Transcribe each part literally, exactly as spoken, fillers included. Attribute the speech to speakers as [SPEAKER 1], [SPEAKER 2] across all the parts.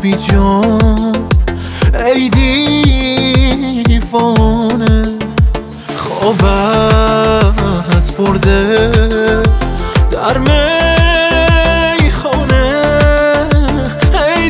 [SPEAKER 1] بی جان ای دیوانه، خوابت برده در میخانه ای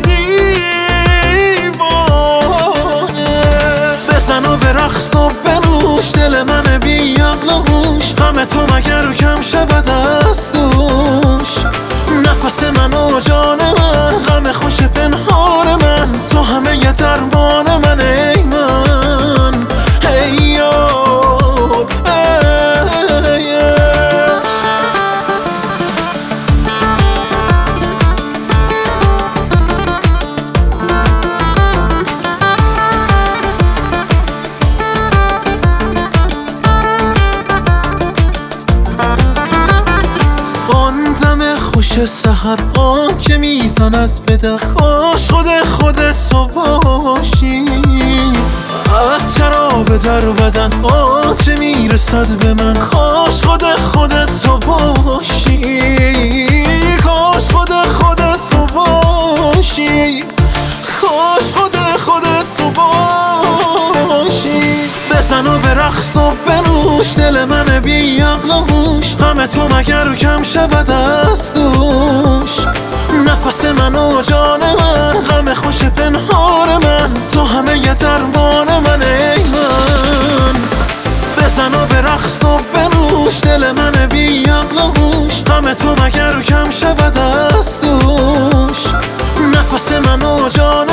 [SPEAKER 1] دیوانه. بزن و به رقص و بنوش دل من بی عقل و هوش، غم تو مگر کم شود از دوش. نفس من و جان من، غم خوش پنهان من، تو همه ی درمان من ای من ای یار ای عشق. آن دم خوش سحر آن که میزند به دل، کاش خود خودت تو باشی. از شراب در بدن آنچه میرسد به من، کاش خود خودت تو باشی. کاش خود خودت تو باشی، کاش خود خودت تو باشی. بزن و به رقص و بنوش دل من بی عقل و هوش، غم تو مگر کم شود از دوش. نفس من و جان من، غم خوش پنهان من، تو همه ی درمان من ای من. بزن و به رقص و بنوش دل من بی عقل و هوش، غم تو مگر کم شود از دوش. نفس من و جان